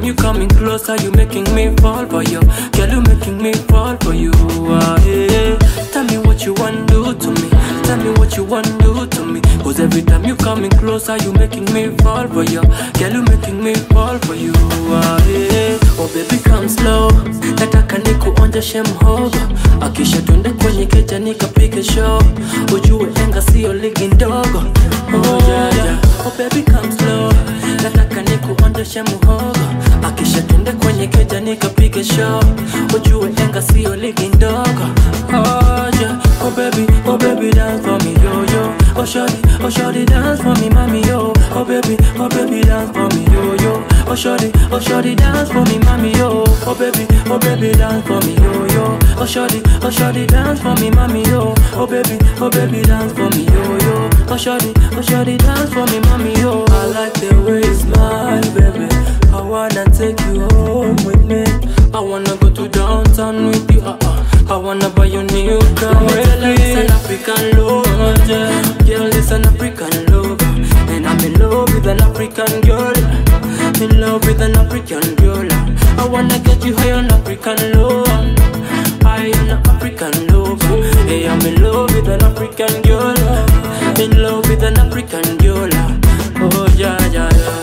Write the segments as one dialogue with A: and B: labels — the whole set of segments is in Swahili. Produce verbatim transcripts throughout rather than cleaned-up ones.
A: you coming closer, you making me fall for you. Girl, you making me fall for you. Ah, yeah. Tell me what you want do to me. Tell me what you want do to me. Cause every time you coming closer, you making me fall for you. Girl, you making me fall for you. Ah, yeah. Oh baby come slow, nataka nikuonjeshe mhogo. Akisha twende kwenye keja nikapike show. Ujue enga sio ligi ndogo. Oh yeah, yeah. Oh baby come slow, nataka nikuonjeshe mhogo. Akisha twende kwenye keja nikapike show. Ujue enga sio ligi ndogo. Oh yeah. Oh baby, oh baby dance for me yo yo. Oh shawty, oh shawty dance for me mommy yo. Oh baby, oh baby dance for me yo yo. Oh shawty, oh shawty dance for me mommy yo. Oh baby, oh baby dance for me yo yo. Oh shawty, oh shawty dance for me mommy yo. Oh baby, oh baby dance for me yo yo. Oh shawty, oh shawty dance for me mommy yo. I like the way you smile baby. I wanna take you home with me. I wanna go to downtown with you. Uh-uh. I wanna buy you new car. It's an African love, yeah. Girl, it's an African love. And I'm in love with an African girl. In love with an African girl. I wanna get you high on African love. High on African love. Hey, I'm in love with an African girl. In love with an African girl. Oh yeah, yeah, yeah.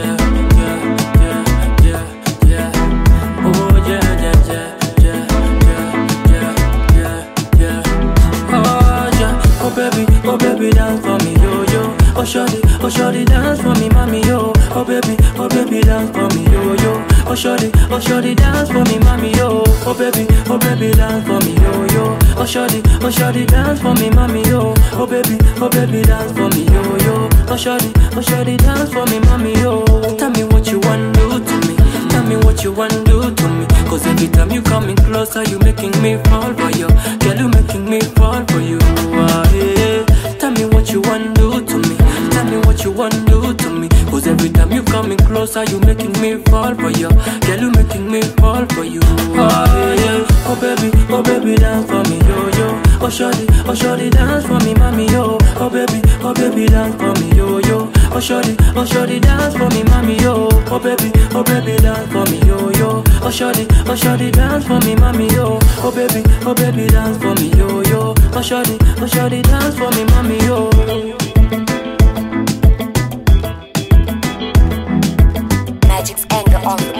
A: Oh baby dance for me yo yo. Oh shawty, oh shawty dance for me mommy yo. Oh baby, oh baby dance for me yo yo. Oh shawty, oh shawty dance for me mommy yo. Oh baby, oh baby dance for me yo yo. Oh shawty, oh shawty dance for me mommy yo. Oh baby, oh baby dance for me yo yo. Oh shawty, oh shawty dance for me mommy yo. Tell me what you want do to me. Tell me what you want do to me. Cause every time you coming closer, you making me fall for you. Girl, you making me fall for you. Ah, yeah. Tell me what you want do to me. Tell me what you want do to me. Cause every time you coming closer, you making me fall for you. Girl, you making me fall for you. Oh yeah. Oh baby, oh baby dance for me yo yo. Oh shawty, oh shawty dance for me mommy yo. Oh baby, oh baby dance for me yo yo. Oh shawty, oh shawty dance for me mommy yo. Oh baby, oh baby dance for me yo yo. Oh shawty, oh shawty dance for me mommy yo. Oh baby, oh baby dance for me yo yo. Oh shawty, oh shawty dance for me mommy yo.
B: Magic's anger on the